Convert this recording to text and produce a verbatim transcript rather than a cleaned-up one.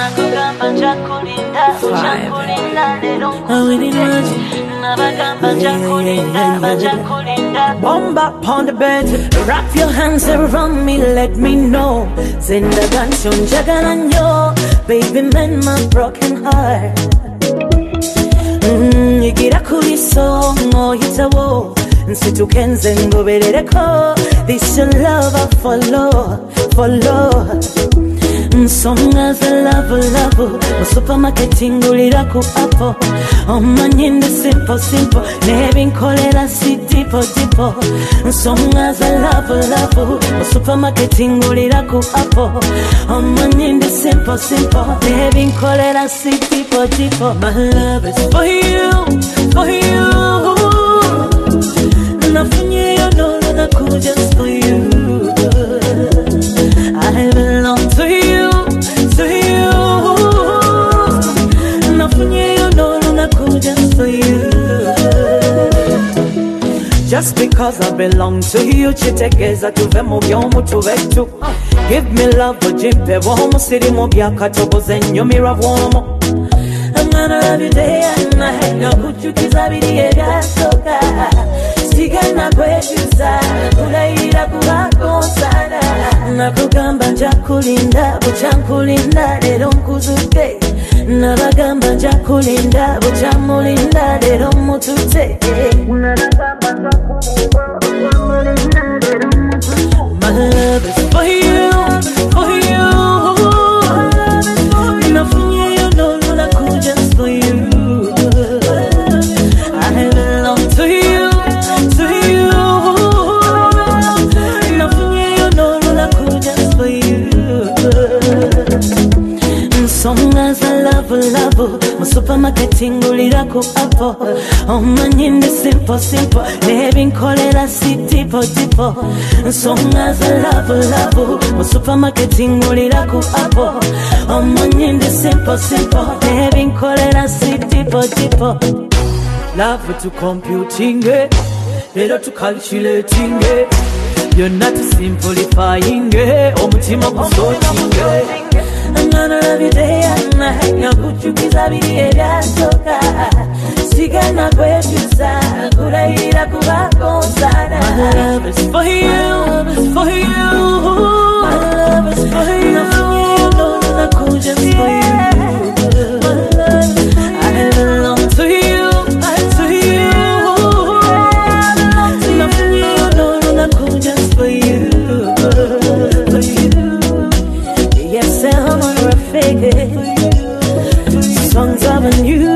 Bomba on the bed, wrap your hands around me, let me know. Zinda ganshon jagalanyo, baby mend my broken heart. Mm, yigira kuri so ngohitawo, nsitukenze ngoberereko. This your love I follow, follow. Nsonga za love, love. Supermarket ingulira ku apple. Omanyinde simple, simple. Nebi nkolera si tipo, tipo. Nsonga za love, love. Supermarket ingulira ku apple. Omanyinde simple, simple. Nebi nkolera si tipo, tipo. My love is for you, for you. Nafunye yo no na ku just for you. I belong to you, to you. Nothing you know, no cool just for you. Just because I belong to you, chitekeza tuve mu byomu tuvetu. Give me love, jimpe womu siri mu byakatoboze nyumira womu. I'm gonna love you day and night. Nakuchukiza biri ebyasoka. Sigana kwechuza, kulayira kubakonsana. Nakugamba njakulinda, buchankulinda, lero nkuzuke. Nabagamba njakulinda, buchamulinda, lero mutute. Nabagamba njakulinda, buchamulinda, lero mutute. My love is for you, for you. Nafunye you know, no cool just for you. I belong to you, to you. Nafunye you know, no cool just for you. Songa za love, love. My supermarket ingulira ku apple. Omanyinde simple, simple. Nebi nkolera si tipo, tipo. Songa za love, love. My supermarket ingulira ku apple. Omanyinde simple, simple. Nebi nkolera si tipo, tipo. Love to computing it, lero to calculating it. You're not simplifying it. Omutima gusorting it. I'm gonna love you day and night. Nakuchukiza biri ebyasoka. Sigana kwechuza, kulayira kubakonsana. My love is for you, for you. My love is for you. Nafunye you know, naku just for you. My love, I belong to you, to you. Nafunye you know, naku just for you, for you. Yes, I'm gonna fake it. Songs of a new